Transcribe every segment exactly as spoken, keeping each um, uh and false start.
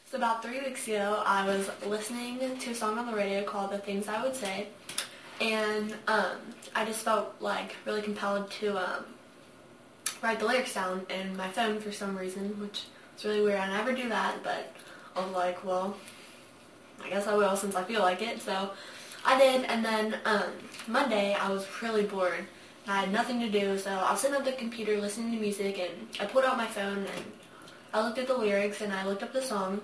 So about three weeks ago, I was listening to a song on the radio called The Things I Would Say, and um, I just felt like really compelled to um, write the lyrics down in my phone for some reason, which is really weird. I never do that, but I was like, well, I guess I will since I feel like it. So I did, and then um, Monday I was really bored, and I had nothing to do, so I was sitting at the computer listening to music, and I pulled out my phone, and I looked at the lyrics, and I looked up the song,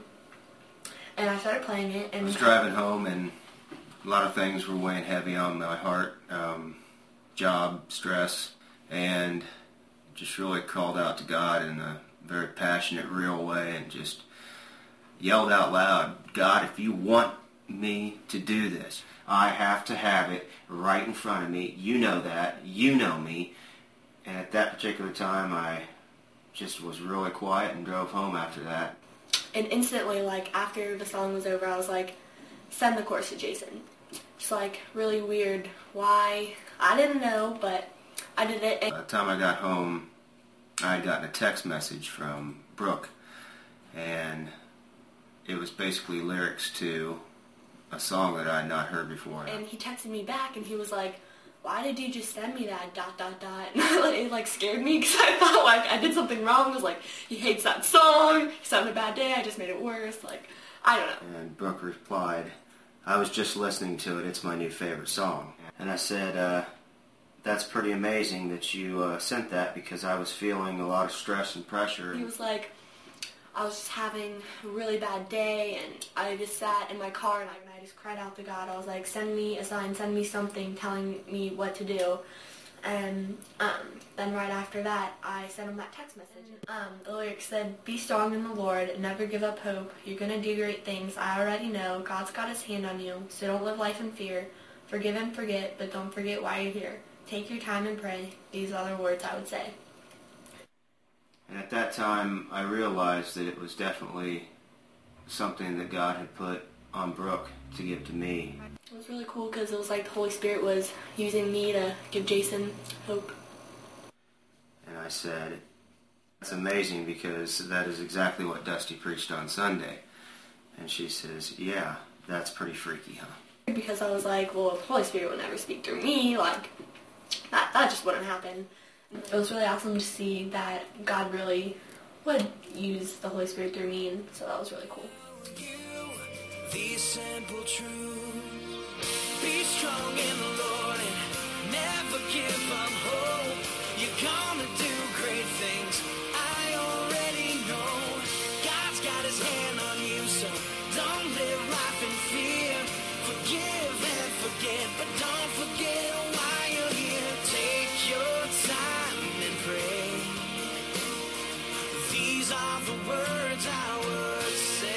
and I started playing it. And I was driving home, and a lot of things were weighing heavy on my heart, um, job, stress, and just really called out to God in a very passionate, real way, and just yelled out loud, God, if you want me to do this, I have to have it right in front of me. You know that. You know me. And at that particular time, I just was really quiet and drove home after that. And instantly, like, after the song was over, I was like, send the chorus to Jason. It's, like, really weird why. I didn't know, but I did it. By the time I got home, I had gotten a text message from Brooke, and it was basically lyrics to a song that I had not heard before. And he texted me back, and he was like, why did you just send me that, dot, dot, dot? And it, like, scared me, because I thought, like, I did something wrong. It was like, he hates that song. He's having a bad day. I just made it worse. Like, I don't know. And Brooke replied, I was just listening to it. It's my new favorite song. And I said, uh, that's pretty amazing that you uh, sent that, because I was feeling a lot of stress and pressure. He was like, I was just having a really bad day, and I just sat in my car, and I, and I just cried out to God. I was like, send me a sign, send me something telling me what to do. And um, then right after that, I sent him that text message. Um, the lyrics said, be strong in the Lord, never give up hope. You're going to do great things. I already know. God's got his hand on you, so don't live life in fear. Forgive and forget, but don't forget why you're here. Take your time and pray. These are the words I would say. And at that time, I realized that it was definitely something that God had put on Brooke to give to me. It was really cool because it was like the Holy Spirit was using me to give Jason hope. And I said, it's amazing because that is exactly what Dusty preached on Sunday. And she says, yeah, that's pretty freaky, huh? Because I was like, well, the Holy Spirit would never speak through me. Like, that, that just wouldn't happen. It was really awesome to see that God really would use the Holy Spirit through me, and so that was really cool. These simple truths, be strong in the Lord and never give up hope. You're gonna do great things, I already know. God's got his hand on you, so don't live life in fear. Forgive and forget, but don't forget why you're here. Take your time and pray. These are the words I would say.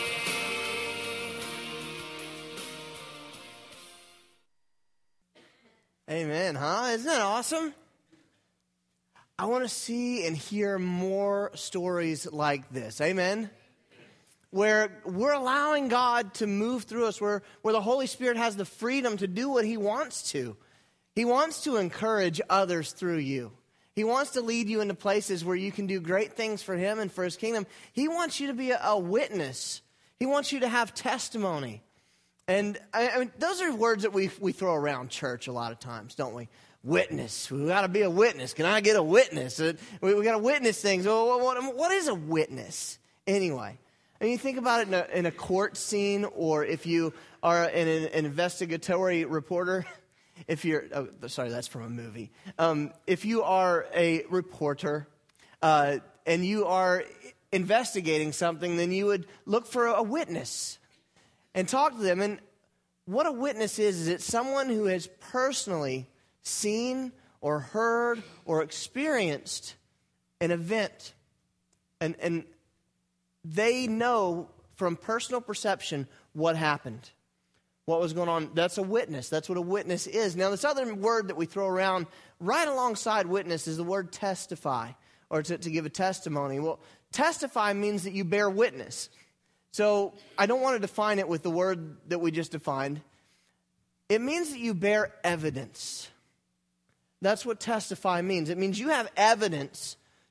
Amen, huh? Isn't that awesome? I want to see and hear more stories like this. Amen? Where we're allowing God to move through us, where, where the Holy Spirit has the freedom to do what he wants to. He wants to encourage others through you. He wants to lead you into places where you can do great things for him and for his kingdom. He wants you to be a, a witness. He wants you to have testimony. And I, I mean, those are words that we we throw around church a lot of times, don't we? Witness. We got to be a witness. Can I get a witness? We, we got to witness things. Well, what, what is a witness anyway? I mean, you think about it in a, in a court scene, or if you are an, an investigatory reporter. If you're, oh, sorry, that's from a movie. Um, if you are a reporter uh, and you are investigating something, then you would look for a witness and talk to them. And what a witness is, is it's someone who has personally seen or heard or experienced an event. And, and they know from personal perception what happened, what was going on. That's a witness. That's what a witness is. Now, this other word that we throw around right alongside witness is the word testify, or to, to give a testimony. Well, testify means that you bear witness. So I don't want to define it with the word that we just defined. It means that you bear evidence. That's what testify means. It means you have evidence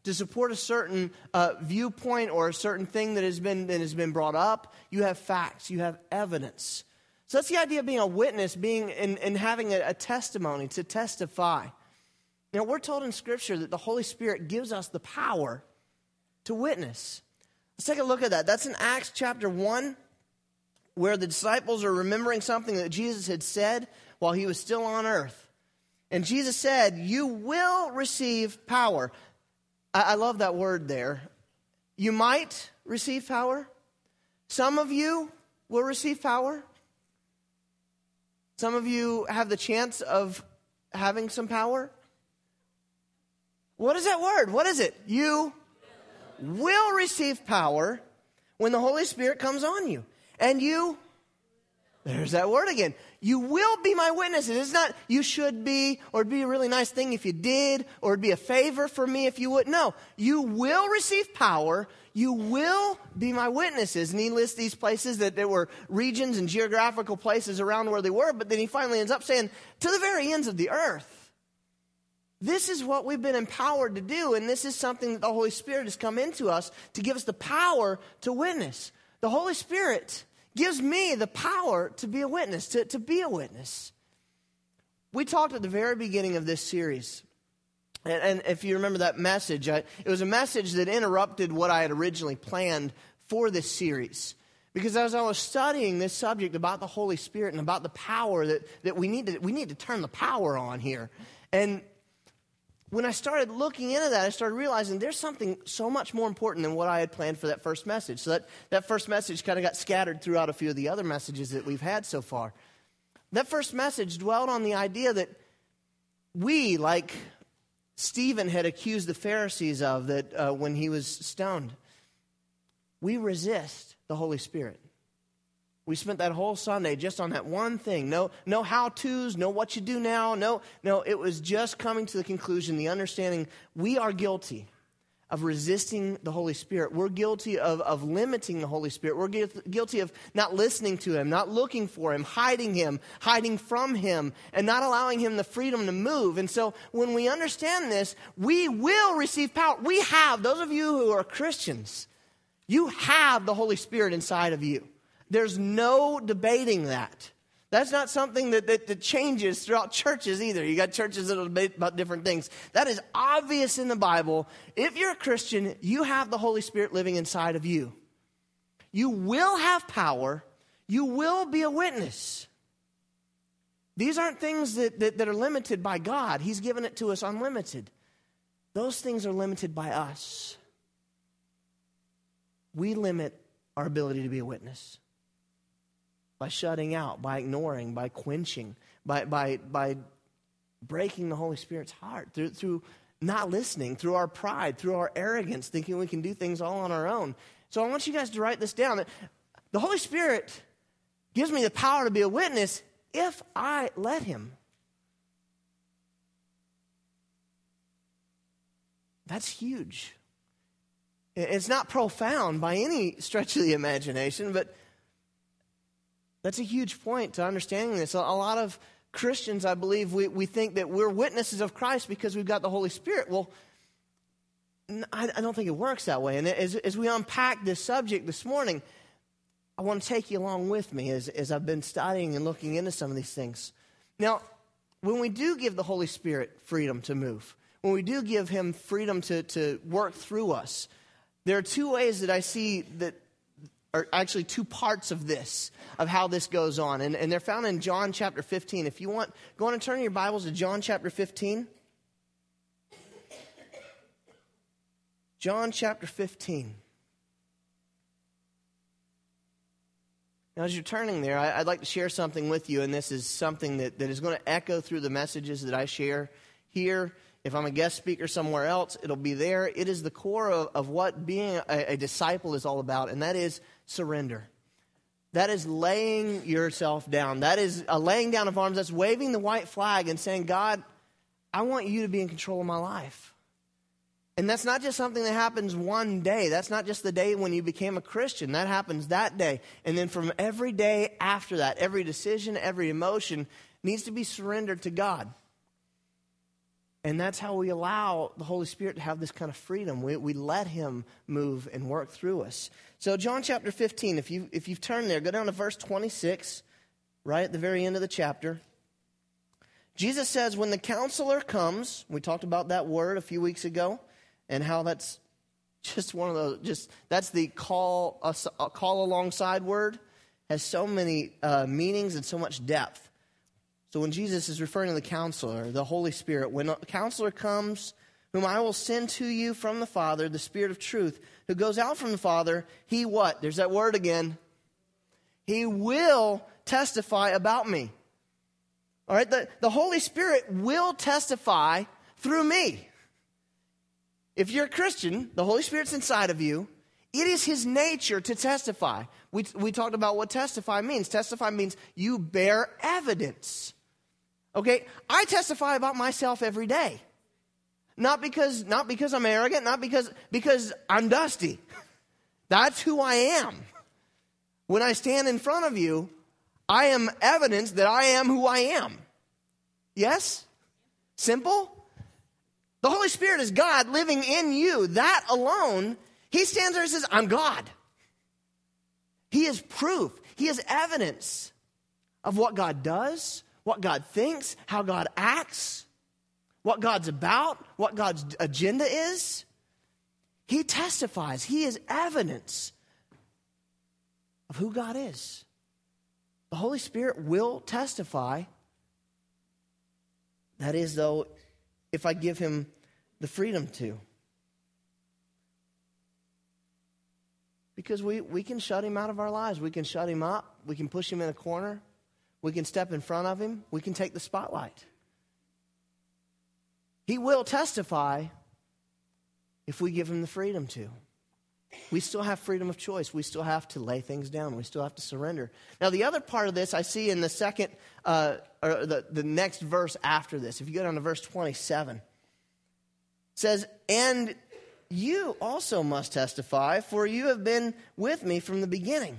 to support a certain uh, viewpoint or a certain thing that has been that has been brought up. You have facts. You have evidence. So that's the idea of being a witness, being and, and having a, a testimony, to testify. You know, we're told in Scripture that the Holy Spirit gives us the power to witness. Let's take a look at that. That's in Acts chapter one, where the disciples are remembering something that Jesus had said while he was still on earth. And Jesus said, you will receive power. I, I love that word there. You might receive power. Some of you will receive power. Some of you have the chance of having some power. What is that word? What is it? You will receive power when the Holy Spirit comes on you. And you, there's that word again. You will be my witnesses. It's not you should be, or it'd be a really nice thing if you did, or it'd be a favor for me if you would. No, you will receive power. You will be my witnesses. And he lists these places that there were regions and geographical places around where they were, but then he finally ends up saying, to the very ends of the earth. This is what we've been empowered to do, and this is something that the Holy Spirit has come into us to give us the power to witness. The Holy Spirit gives me the power to be a witness, to, to be a witness. We talked at the very beginning of this series, and, and if you remember that message, I, it was a message that interrupted what I had originally planned for this series. Because as I was studying this subject about the Holy Spirit and about the power that, that we need to, we need to turn the power on here. And when I started looking into that, I started realizing there's something so much more important than what I had planned for that first message. So that, that first message kind of got scattered throughout a few of the other messages that we've had so far. That first message dwelled on the idea that we, like Stephen had accused the Pharisees of that uh, when he was stoned, we resist the Holy Spirit. We spent that whole Sunday just on that one thing. No, no how-tos, no what you do now. No, no, it was just coming to the conclusion, the understanding we are guilty of resisting the Holy Spirit. We're guilty of, of limiting the Holy Spirit. We're guilty of not listening to Him, not looking for Him, hiding Him, hiding from Him, and not allowing Him the freedom to move. And so when we understand this, we will receive power. We have, those of you who are Christians, you have the Holy Spirit inside of you. There's no debating that. That's not something that, that, that changes throughout churches either. You got churches that will debate about different things. That is obvious in the Bible. If you're a Christian, you have the Holy Spirit living inside of you. You will have power. You will be a witness. These aren't things that, that, that are limited by God. He's given it to us unlimited. Those things are limited by us. We limit our ability to be a witness by shutting out, by ignoring, by quenching, by by by breaking the Holy Spirit's heart, through through not listening, through our pride, through our arrogance, thinking we can do things all on our own. So I want you guys to write this down. The Holy Spirit gives me the power to be a witness if I let Him. That's huge. It's not profound by any stretch of the imagination, but that's a huge point to understanding this. A lot of Christians, I believe, we, we think that we're witnesses of Christ because we've got the Holy Spirit. Well, I, I don't think it works that way. And as, as we unpack this subject this morning, I want to take you along with me as, as I've been studying and looking into some of these things. Now, when we do give the Holy Spirit freedom to move, when we do give Him freedom to, to work through us, there are two ways that I see that are actually two parts of this, of how this goes on. And, and they're found in John chapter fifteen. If you want, go on and turn your Bibles to John chapter fifteen. John chapter fifteen. Now, as you're turning there, I, I'd like to share something with you, and this is something that, that is going to echo through the messages that I share here. If I'm a guest speaker somewhere else, it'll be there. It is the core of, of what being a, a disciple is all about, and that is surrender. That is laying yourself down. That is a laying down of arms. That's waving the white flag and saying, God, I want you to be in control of my life. And that's not just something that happens one day. That's not just the day when you became a Christian. That happens that day. And then from every day after that, every decision, every emotion needs to be surrendered to God. And that's how we allow the Holy Spirit to have this kind of freedom. We, we let him move and work through us. So John chapter fifteen, if, you, if you've turned there, go down to verse twenty-six, right at the very end of the chapter. Jesus says, when the counselor comes, we talked about that word a few weeks ago, and how that's just one of those, just that's the call, uh, call alongside word, has so many uh, meanings and so much depth. So when Jesus is referring to the counselor, the Holy Spirit, when the counselor comes, whom I will send to you from the Father, the Spirit of truth, who goes out from the Father, he what? There's that word again. He will testify about me. All right, the, the Holy Spirit will testify through me. If you're a Christian, the Holy Spirit's inside of you. It is his nature to testify. We, we talked about what testify means. Testify means you bear evidence. Okay, I testify about myself every day. Not because, not because I'm arrogant, not because, because I'm dusty. That's who I am. When I stand in front of you, I am evidence that I am who I am. Yes? Simple? The Holy Spirit is God living in you. That alone, he stands there and says, I'm God. He is proof. He is evidence of what God does, what God thinks, how God acts, what God's about, what God's agenda is. He testifies. He is evidence of who God is. The Holy Spirit will testify. That is, though, if I give him the freedom to. Because we, we can shut him out of our lives. We can shut him up. We can push him in a corner. We can step in front of him. We can take the spotlight. He will testify if we give him the freedom to. We still have freedom of choice. We still have to lay things down. We still have to surrender. Now, the other part of this I see in the second, uh, or the, the next verse after this. If you go down to verse twenty-seven, it says, and you also must testify, for you have been with me from the beginning.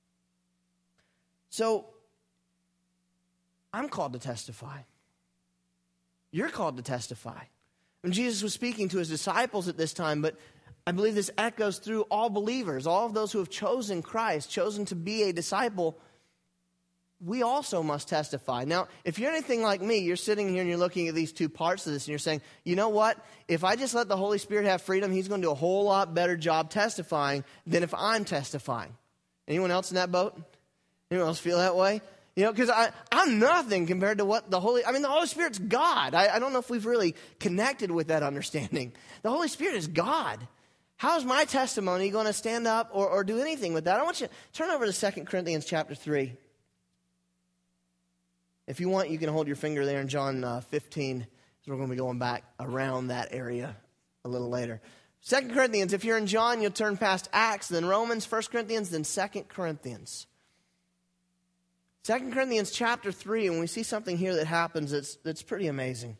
So, I'm called to testify. You're called to testify. And Jesus was speaking to his disciples at this time, but I believe this echoes through all believers, all of those who have chosen Christ, chosen to be a disciple. We also must testify. Now, if you're anything like me, you're sitting here and you're looking at these two parts of this and you're saying, you know what? If I just let the Holy Spirit have freedom, he's going to do a whole lot better job testifying than if I'm testifying. Anyone else in that boat? Anyone else feel that way? You know, because I'm nothing compared to what the Holy, I mean, the Holy Spirit's God. I, I don't know if we've really connected with that understanding. The Holy Spirit is God. How is my testimony going to stand up or, or do anything with that? I want you to turn over to Second Corinthians chapter three. If you want, you can hold your finger there in John uh, fifteen. So we're going to be going back around that area a little later. Second Corinthians, if you're in John, you'll turn past Acts, then Romans, First Corinthians, then Second Corinthians. Second Corinthians chapter three, and we see something here that happens that's, that's pretty amazing.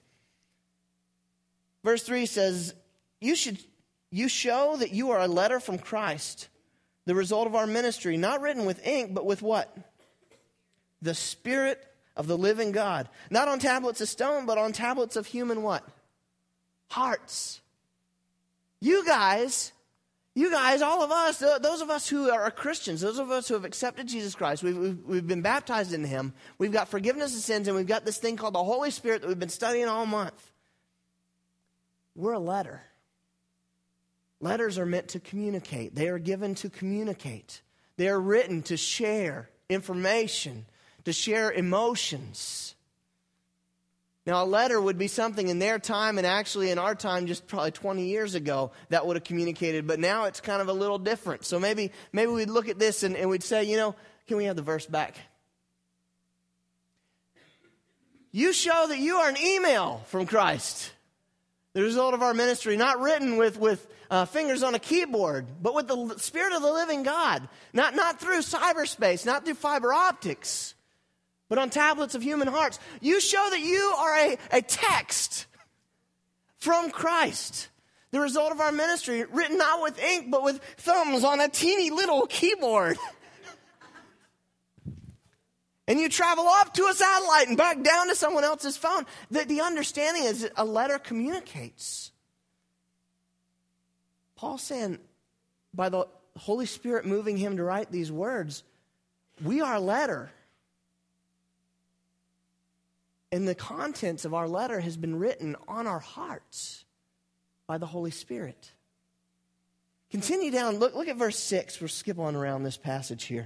Verse three says, you should you show that you are a letter from Christ, the result of our ministry, not written with ink, but with what? The Spirit of the living God. Not on tablets of stone, but on tablets of human what? Hearts. You guys, you guys, all of us, those of us who are Christians, those of us who have accepted Jesus Christ, we've, we've, we've been baptized into him, we've got forgiveness of sins, and we've got this thing called the Holy Spirit that we've been studying all month. We're a letter. Letters are meant to communicate. They are given to communicate. They are written to share information, to share emotions. Now, a letter would be something in their time, and actually in our time, just probably twenty years ago, that would have communicated. But now it's kind of a little different. So maybe maybe we'd look at this and, and we'd say, you know, can we have the verse back? You show that you are an email from Christ. The result of our ministry, not written with, with uh, fingers on a keyboard, but with the Spirit of the living God. Not, not through cyberspace, not through fiber optics, but on tablets of human hearts. You show that you are a, a text from Christ. The result of our ministry, written not with ink, but with thumbs on a teeny little keyboard. And you travel up to a satellite and back down to someone else's phone. The, the understanding is that a letter communicates. Paul's saying, by the Holy Spirit moving him to write these words, we are a letter. And the contents of our letter has been written on our hearts by the Holy Spirit. Continue down. Look, look at verse six. We'll skip on around this passage here.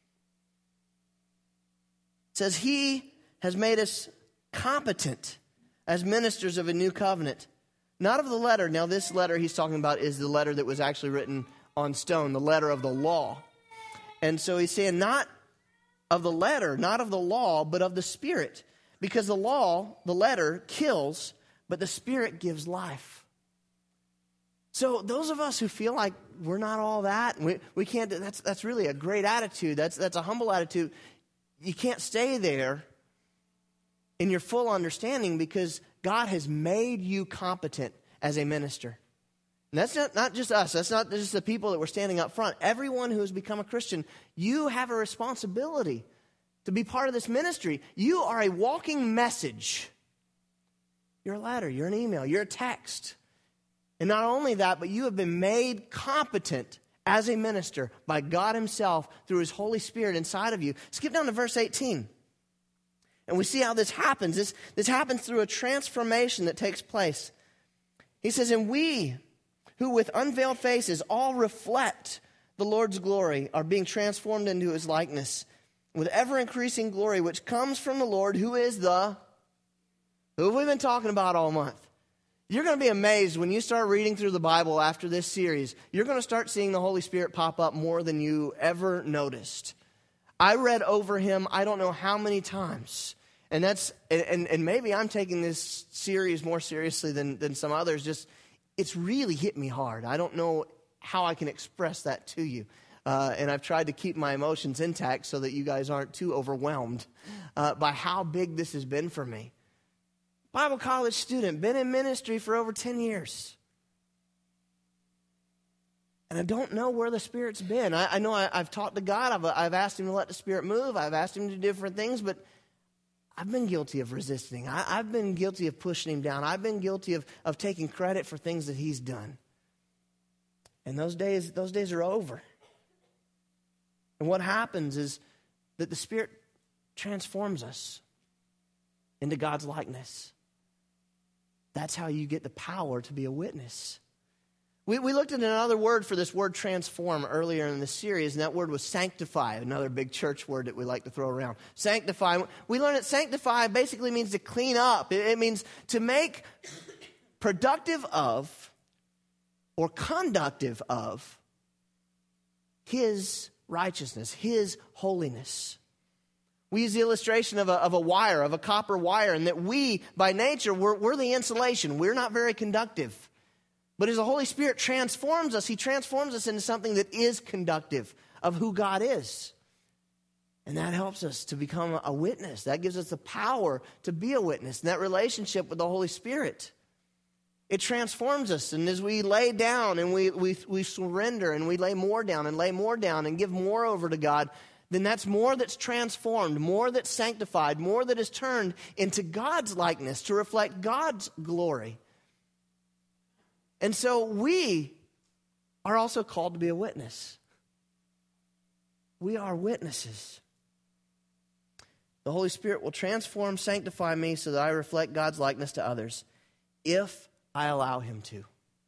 It says, he has made us competent as ministers of a new covenant. Not of the letter. Now this letter he's talking about is the letter that was actually written on stone, the letter of the law. And so he's saying not of the letter, not of the law, but of the Spirit. Because the law, the letter, kills, but the Spirit gives life. So those of us who feel like we're not all that, we, we can't, that's, that's really a great attitude. That's, that's a humble attitude. You can't stay there in your full understanding because God has made you competent as a minister. And that's not, not just us. That's not just the people that were standing up front. Everyone who has become a Christian, you have a responsibility to be part of this ministry. You are a walking message. You're a letter, you're an email, you're a text. And not only that, but you have been made competent as a minister by God himself through his Holy Spirit inside of you. Skip down to verse eighteen. And we see how this happens. This, this happens through a transformation that takes place. He says, and we who with unveiled faces all reflect the Lord's glory are being transformed into his likeness with ever-increasing glory, which comes from the Lord, who is the, who have we been talking about all month? You're going to be amazed when you start reading through the Bible after this series. You're going to start seeing the Holy Spirit pop up more than you ever noticed. I read over him I don't know how many times. And that's and, and maybe I'm taking this series more seriously than, than some others. Just it's really hit me hard. I don't know how I can express that to you. Uh, and I've tried to keep my emotions intact so that you guys aren't too overwhelmed uh, by how big this has been for me. Bible college student, been in ministry for over ten years. And I don't know where the Spirit's been. I, I know I, I've talked to God. I've, I've asked him to let the Spirit move. I've asked him to do different things, but I've been guilty of resisting. I, I've been guilty of pushing him down. I've been guilty of, of taking credit for things that he's done. And those days, those days are over. And what happens is that the Spirit transforms us into God's likeness. That's how you get the power to be a witness. We, we looked at another word for this word transform earlier in the series, and that word was sanctify, another big church word that we like to throw around. Sanctify. We learned that sanctify basically means to clean up. It, it means to make productive of or conductive of his righteousness, his holiness. We use the illustration of a, of a wire, of a copper wire, and that we, by nature, we're, we're the insulation. We're not very conductive. But as the Holy Spirit transforms us, he transforms us into something that is conductive of who God is. And that helps us to become a witness. That gives us the power to be a witness. And that relationship with the Holy Spirit, it transforms us. And as we lay down and we, we, we surrender and we lay more down and lay more down and give more over to God, then that's more that's transformed, more that's sanctified, more that is turned into God's likeness to reflect God's glory. And so we are also called to be a witness. We are witnesses. The Holy Spirit will transform, sanctify me so that I reflect God's likeness to others if I allow him to.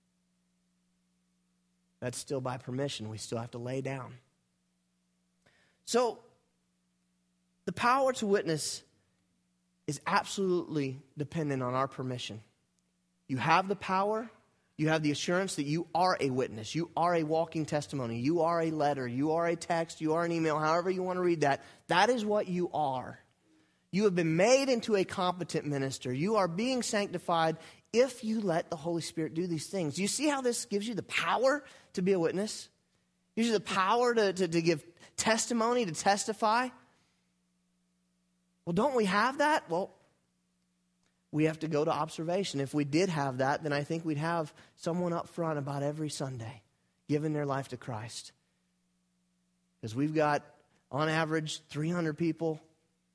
That's still by permission. We still have to lay down. So, the power to witness is absolutely dependent on our permission. You have the power, you have the assurance that you are a witness, you are a walking testimony, you are a letter, you are a text, you are an email, however you want to read that. That is what you are. You have been made into a competent minister. You are being sanctified if you let the Holy Spirit do these things. Do you see how this gives you the power to be a witness? It gives you the power to, to, to give testimony, to testify. Well, don't we have that? Well, we have to go to observation. If we did have that, then I think we'd have someone up front about every Sunday giving their life to Christ. Because we've got, on average, three hundred people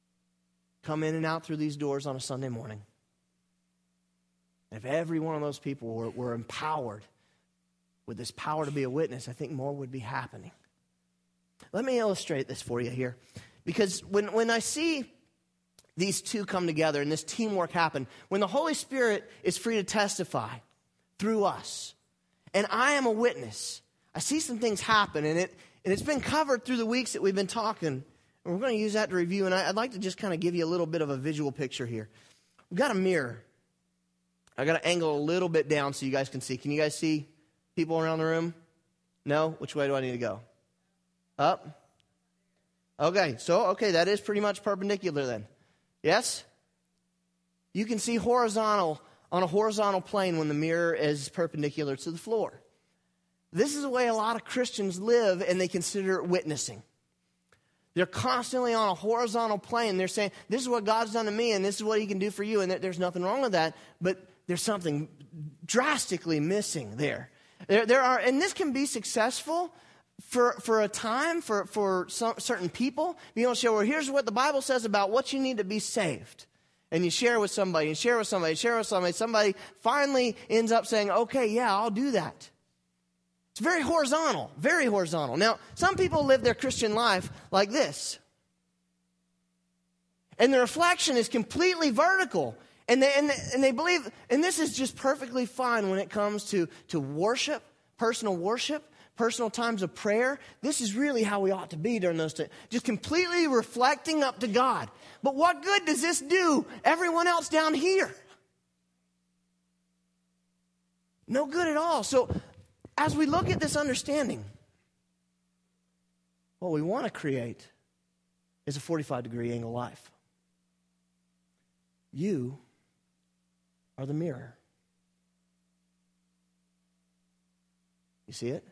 come in and out through these doors on a Sunday morning. And if every one of those people were, were empowered with this power to be a witness, I think more would be happening. Let me illustrate this for you here. Because when, when I see these two come together and this teamwork happen, when the Holy Spirit is free to testify through us, and I am a witness, I see some things happen, and it and it's been covered through the weeks that we've been talking, and we're going to use that to review, and I, I'd like to just kind of give you a little bit of a visual picture here. We've got a mirror. I got to angle a little bit down so you guys can see. Can you guys see people around the room? No? Which way do I need to go? Up? Okay, so, okay, that is pretty much perpendicular then. Yes? You can see horizontal, on a horizontal plane when the mirror is perpendicular to the floor. This is the way a lot of Christians live, and they consider witnessing. They're constantly on a horizontal plane. They're saying, this is what God's done to me, and this is what he can do for you, and there's nothing wrong with that, but there's something drastically missing there. There, there are, and this can be successful for, for a time, for, for some, certain people. You don't share, well, here's what the Bible says about what you need to be saved. And you share with somebody, and share with somebody, share with somebody. Somebody finally ends up saying, okay, yeah, I'll do that. It's very horizontal, very horizontal. Now, some people live their Christian life like this. And the reflection is completely vertical. And they, and they, and they believe, and this is just perfectly fine when it comes to, to worship, personal worship, personal times of prayer. This is really how we ought to be during those times. Just completely reflecting up to God. But what good does this do everyone else down here? No good at all. So as we look at this understanding, what we want to create is a forty-five degree angle life. You are the mirror. You see it?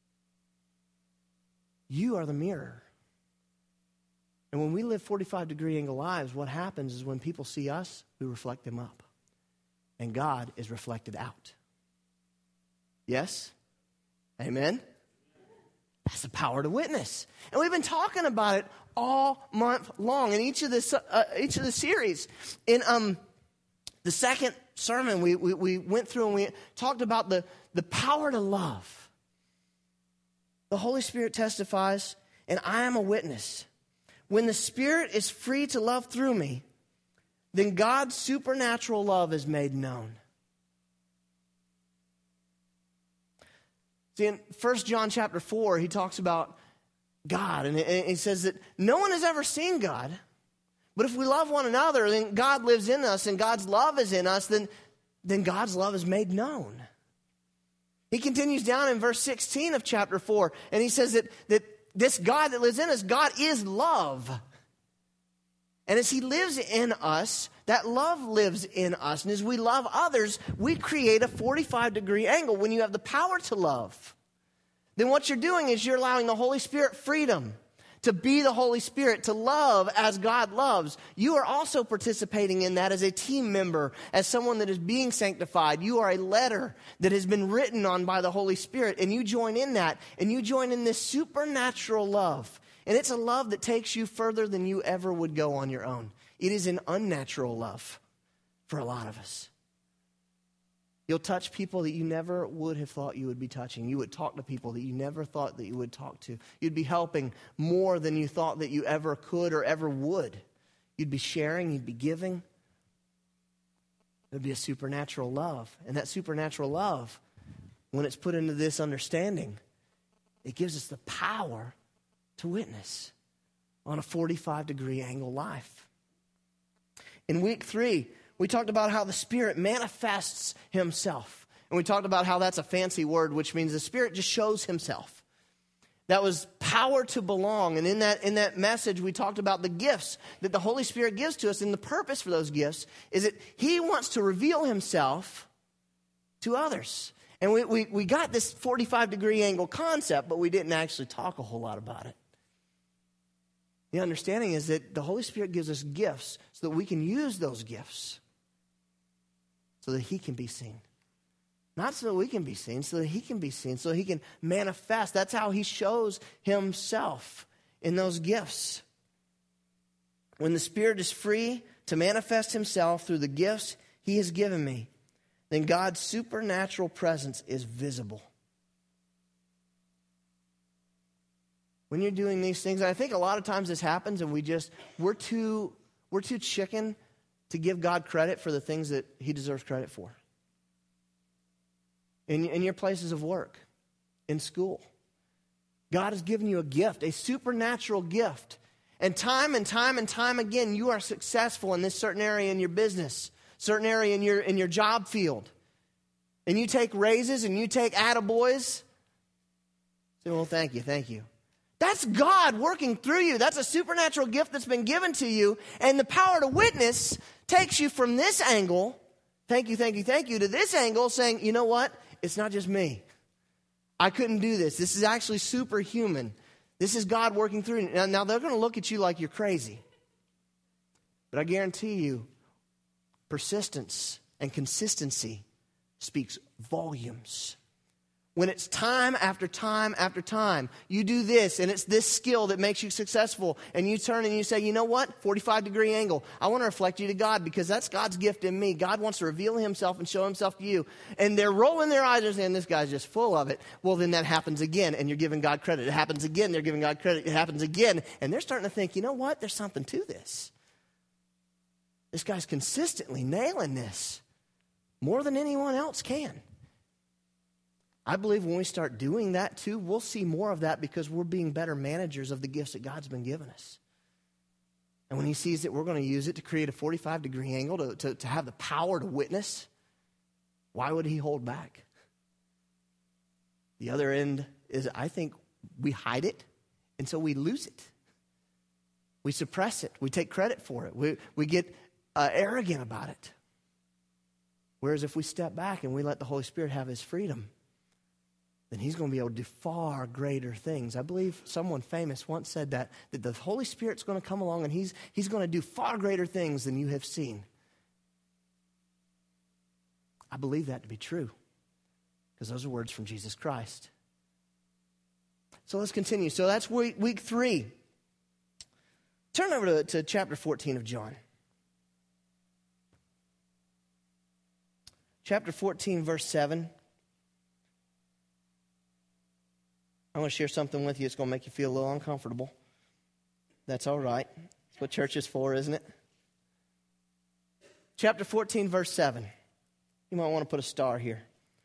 You are the mirror. And when we live forty-five degree angle lives, what happens is when people see us, we reflect them up. And God is reflected out. Yes? Amen? That's the power to witness. And we've been talking about it all month long in each of the, uh, each of the series. In um, the second sermon, we, we, we went through and we talked about the, the power to love. The Holy Spirit testifies, and I am a witness. When the Spirit is free to love through me, then God's supernatural love is made known. See, in First John chapter four, he talks about God, and he says that no one has ever seen God, but if we love one another, then God lives in us, and God's love is in us, then, then God's love is made known. He continues down in verse sixteen of chapter four, and he says that, that this God that lives in us, God is love. And as he lives in us, that love lives in us. And as we love others, we create a forty-five degree angle. When you have the power to love, then what you're doing is you're allowing the Holy Spirit freedom to be the Holy Spirit, to love as God loves. You are also participating in that as a team member, as someone that is being sanctified. You are a letter that has been written on by the Holy Spirit, and you join in that, and you join in this supernatural love. And it's a love that takes you further than you ever would go on your own. It is an unnatural love for a lot of us. You'll touch people that you never would have thought you would be touching. You would talk to people that you never thought that you would talk to. You'd be helping more than you thought that you ever could or ever would. You'd be sharing, you'd be giving. It would be a supernatural love. And that supernatural love, when it's put into this understanding, it gives us the power to witness on a forty-five degree angle life. In week three, we talked about how the Spirit manifests himself. And we talked about how that's a fancy word, which means the Spirit just shows himself. That was power to belong. And in that, in that message, we talked about the gifts that the Holy Spirit gives to us. And the purpose for those gifts is that he wants to reveal himself to others. And we, we, we got this forty-five degree angle concept, but we didn't actually talk a whole lot about it. The understanding is that the Holy Spirit gives us gifts so that we can use those gifts so that he can be seen. Not so that we can be seen, so that he can be seen, so that he can manifest. That's how he shows himself in those gifts. when the Spirit is free to manifest himself through the gifts he has given me, then God's supernatural presence is visible. When you're doing these things, and I think a lot of times this happens and we just, we're too, we're too chicken to give God credit for the things that he deserves credit for. In, in your places of work, in school. God has given you a gift, a supernatural gift. And time and time and time again, you are successful in this certain area in your business, certain area in your, in your job field. And you take raises and you take attaboys. Say, well, thank you, thank you. That's God working through you. That's a supernatural gift that's been given to you. And the power to witness takes you from this angle, thank you, thank you, thank you, to this angle saying, you know what? It's not just me. I couldn't do this. This is actually superhuman. This is God working through you. Now, now they're going to look at you like you're crazy. But I guarantee you, persistence and consistency speaks volumes. When it's time after time after time, you do this, and it's this skill that makes you successful, and you turn and you say, you know what? forty-five degree angle. I want to reflect you to God because that's God's gift in me. God wants to reveal himself and show himself to you. And they're rolling their eyes and saying, this guy's just full of it. Well, then that happens again, and you're giving God credit. It happens again, they're giving God credit. It happens again, and they're starting to think, you know what? There's something to this. This guy's consistently nailing this more than anyone else can. I believe when we start doing that too, we'll see more of that because we're being better managers of the gifts that God's been giving us. And when he sees that we're going to use it to create a forty-five degree angle, to, to, to have the power to witness, why would he hold back? The other end is, I think, we hide it, and so we lose it. We suppress it. We take credit for it. We, we get uh, arrogant about it. Whereas if we step back and we let the Holy Spirit have his freedom, then he's going to be able to do far greater things. I believe someone famous once said that, that the Holy Spirit's going to come along and he's, he's going to do far greater things than you have seen. I believe that to be true because those are words from Jesus Christ. So let's continue. So that's week, week three. Turn over to, to chapter fourteen of John. Chapter fourteen, verse seven. I want to share something with you. It's going to make you feel a little uncomfortable. That's all right. That's what church is for, isn't it? Chapter fourteen, verse seven. You might want to put a star here.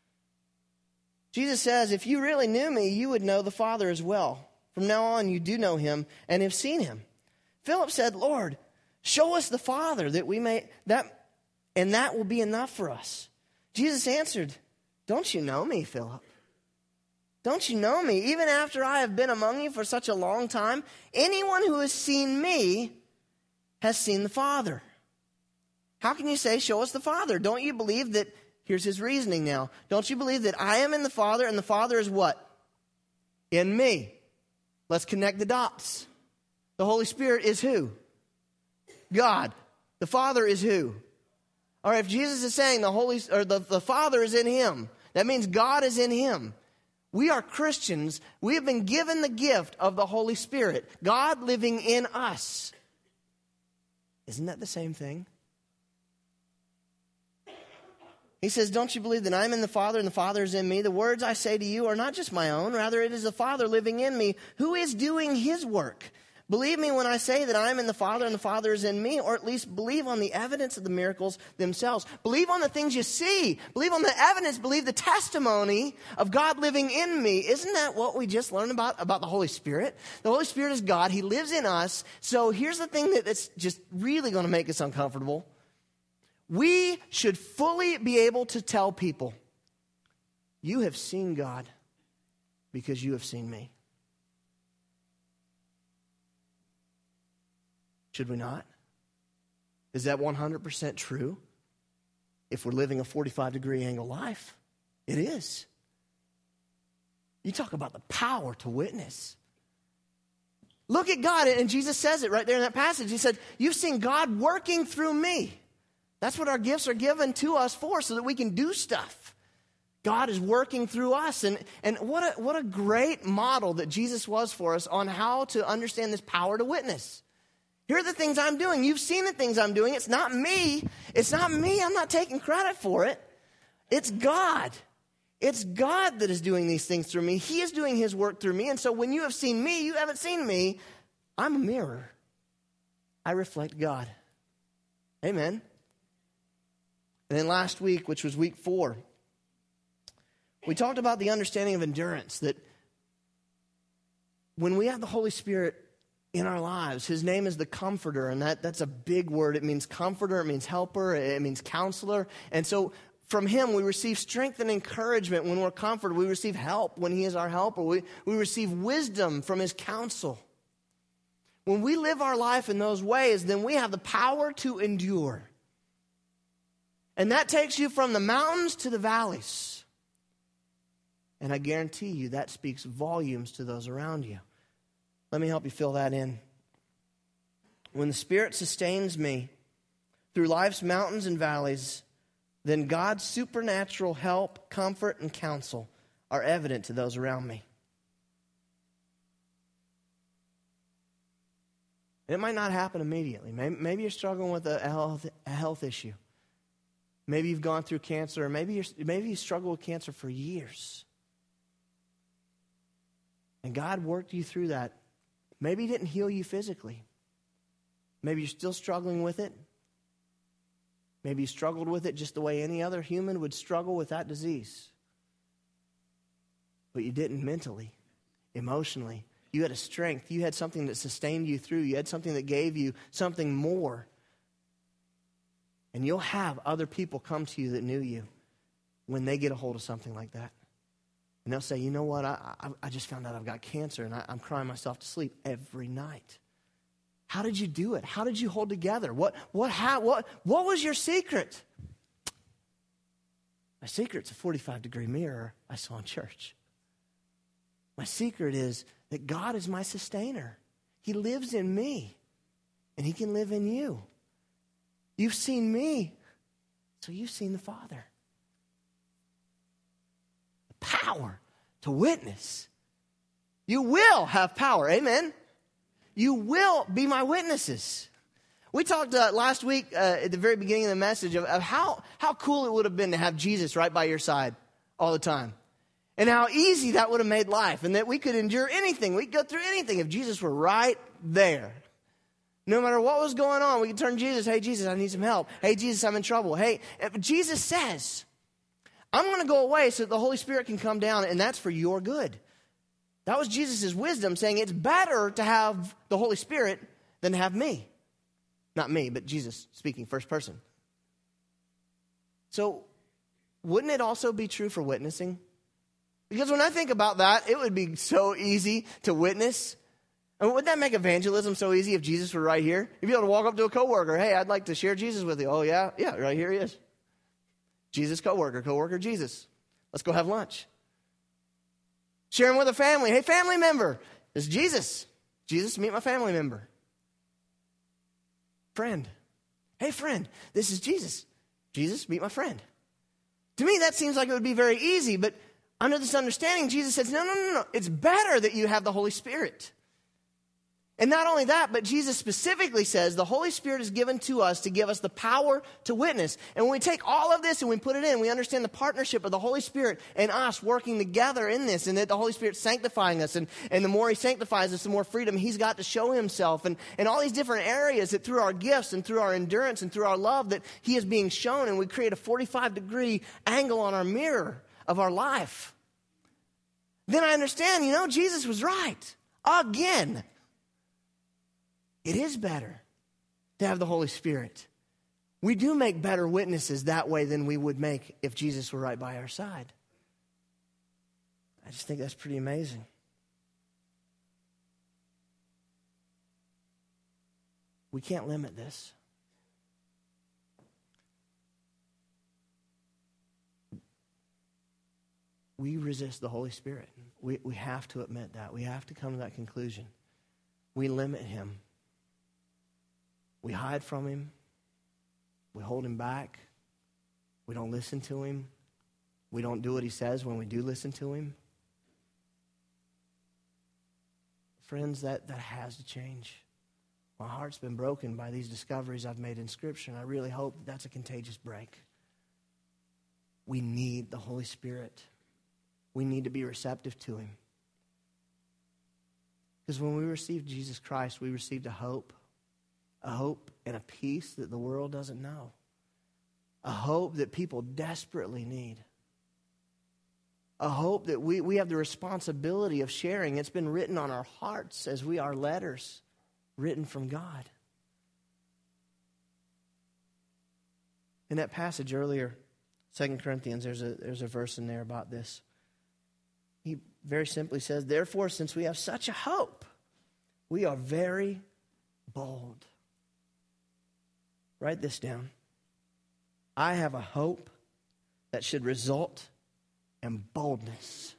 Jesus says, if you really knew me, you would know the Father as well. From now on, you do know him and have seen him. Philip said, Lord, show us the Father that we may, that, and that will be enough for us. Jesus answered, don't you know me, Philip? Don't you know me? Even after I have been among you for such a long time, anyone who has seen me has seen the Father. How can you say, show us the Father? Don't you believe that, here's his reasoning now. Don't you believe that I am in the Father and the Father is what? In me. Let's connect the dots. The Holy Spirit is who? God. The Father is who? All right, if Jesus is saying the Holy or the, the Father is in him, that means God is in him. We are Christians. We have been given the gift of the Holy Spirit, God living in us. Isn't that the same thing? He says, don't you believe that I'm in the Father and the Father is in me? The words I say to you are not just my own. Rather, it is the Father living in me who is doing his work. Believe me when I say that I am in the Father and the Father is in me, or at least believe on the evidence of the miracles themselves. Believe on the things you see. Believe on the evidence. Believe the testimony of God living in me. Isn't that what we just learned about, about the Holy Spirit? The Holy Spirit is God. He lives in us. So here's the thing that, that's just really going to make us uncomfortable. We should fully be able to tell people, you have seen God because you have seen me. Should we not? Is that one hundred percent true? If we're living a forty-five degree angle life, it is. You talk about the power to witness. Look at God, and Jesus says it right there in that passage. He said, you've seen God working through me. That's what our gifts are given to us for, so that we can do stuff. God is working through us. And, and what a, what a great model that Jesus was for us on how to understand this power to witness. Here are the things I'm doing. You've seen the things I'm doing. It's not me. It's not me. I'm not taking credit for it. It's God. It's God that is doing these things through me. He is doing his work through me. And so when you have seen me, you haven't seen me. I'm a mirror. I reflect God. Amen. And then last week, which was week four, we talked about the understanding of endurance, that when we have the Holy Spirit in our lives, his name is the Comforter, and that, that's a big word. It means comforter, it means helper, it means counselor. And so from him, we receive strength and encouragement when we're comforted. We receive help when he is our helper. We, we receive wisdom from his counsel. When we live our life in those ways, then we have the power to endure. And that takes you from the mountains to the valleys. And I guarantee you that speaks volumes to those around you. Let me help you fill that in. When the Spirit sustains me through life's mountains and valleys, then God's supernatural help, comfort, and counsel are evident to those around me. It might not happen immediately. Maybe, maybe you're struggling with a health, a health issue. Maybe you've gone through cancer, or maybe you're, maybe you struggle with cancer for years. And God worked you through that. Maybe he didn't heal you physically. Maybe you're still struggling with it. Maybe you struggled with it just the way any other human would struggle with that disease. But you didn't mentally, emotionally. You had a strength. You had something that sustained you through. You had something that gave you something more. And you'll have other people come to you that knew you when they get a hold of something like that. And they'll say, you know what, I, I, I just found out I've got cancer, and I, I'm crying myself to sleep every night. How did you do it? How did you hold together? What, what, how, what, what was your secret? My secret's a forty-five degree mirror I saw in church. My secret is that God is my sustainer. He lives in me, and he can live in you. You've seen me, so you've seen the Father. The power to witness. You will have power, amen? You will be my witnesses. We talked uh, last week uh, at the very beginning of the message of, of how, how cool it would have been to have Jesus right by your side all the time. And how easy that would have made life, and that we could endure anything. We could go through anything if Jesus were right there. No matter what was going on, we could turn to Jesus. Hey, Jesus, I need some help. Hey, Jesus, I'm in trouble. Hey, Jesus says, I'm going to go away so that the Holy Spirit can come down, and that's for your good. That was Jesus' wisdom, saying it's better to have the Holy Spirit than to have me. Not me, but Jesus speaking first person. So, wouldn't it also be true for witnessing? Because when I think about that, it would be so easy to witness. I mean, wouldn't that make evangelism so easy if Jesus were right here? You'd be able to walk up to a coworker. Hey, I'd like to share Jesus with you. Oh, yeah? Yeah, right here he is. Jesus coworker, coworker Jesus. Let's go have lunch. Share him with a family. Hey, family member, this is Jesus. Jesus, meet my family member. Friend. Hey, friend, this is Jesus. Jesus, meet my friend. To me, that seems like it would be very easy, but under this understanding, Jesus says, no, no, no, no. It's better that you have the Holy Spirit. And not only that, but Jesus specifically says the Holy Spirit is given to us to give us the power to witness. And when we take all of this and we put it in, we understand the partnership of the Holy Spirit and us working together in this, and that the Holy Spirit sanctifying us. And, and the more he sanctifies us, the more freedom he's got to show himself. And, and all these different areas that through our gifts and through our endurance and through our love that he is being shown. And we create a forty-five degree angle on our mirror of our life. Then I understand, you know, Jesus was right. Again. It is better to have the Holy Spirit. We do make better witnesses that way than we would make if Jesus were right by our side. I just think that's pretty amazing. We can't limit this. We resist the Holy Spirit. We, we have to admit that. We have to come to that conclusion. We limit him. We hide from him. We hold him back. We don't listen to him. We don't do what he says when we do listen to him. Friends, that, that has to change. My heart's been broken by these discoveries I've made in Scripture, and I really hope that that's a contagious break. We need the Holy Spirit. We need to be receptive to Him. Because when we received Jesus Christ, we received a hope, a hope and a peace that the world doesn't know, a hope that people desperately need, a hope that we, we have the responsibility of sharing. It's been written on our hearts as we are letters written from God. In that passage earlier, Second Corinthians, there's a, there's a verse in there about this. He very simply says, therefore, since we have such a hope, we are very bold. Write this down. I have a hope that should result in boldness.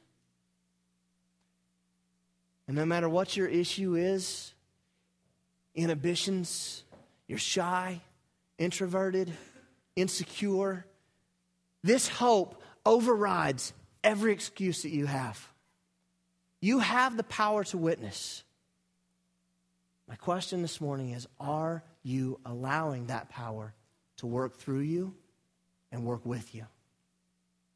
And no matter what your issue is, inhibitions, you're shy, introverted, insecure, this hope overrides every excuse that you have. You have the power to witness. My question this morning is, are you allowing that power to work through you and work with you?